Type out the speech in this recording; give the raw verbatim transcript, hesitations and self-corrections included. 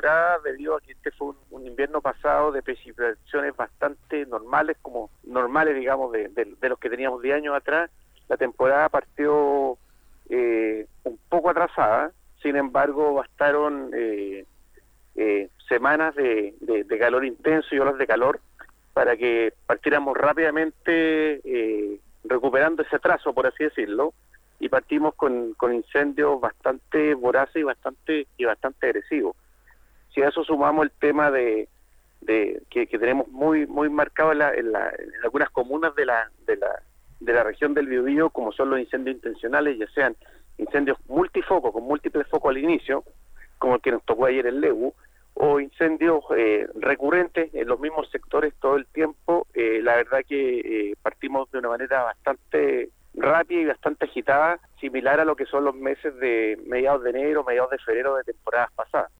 temporada debido a que este fue un, un invierno pasado de precipitaciones bastante normales, como normales, digamos, de, de, de los que teníamos diez años atrás. La temporada partió eh, un poco atrasada, sin embargo, bastaron eh, eh, semanas de, de, de calor intenso y olas de calor para que partiéramos rápidamente eh, recuperando ese atraso, por así decirlo, y partimos con, con incendios bastante voraces y bastante y bastante agresivos. Si a eso sumamos el tema de, de que, que tenemos muy muy marcado en, la, en, la, en algunas comunas de la de la de la región del Biobío, como son los incendios intencionales, ya sean incendios multifocos con múltiples focos al inicio, como el que nos tocó ayer en Lebu, o incendios eh, recurrentes en los mismos sectores todo el tiempo. Eh, la verdad que eh, partimos de una manera bastante rápida y bastante agitada, similar a lo que son los meses de mediados de enero, mediados de febrero de temporadas pasadas.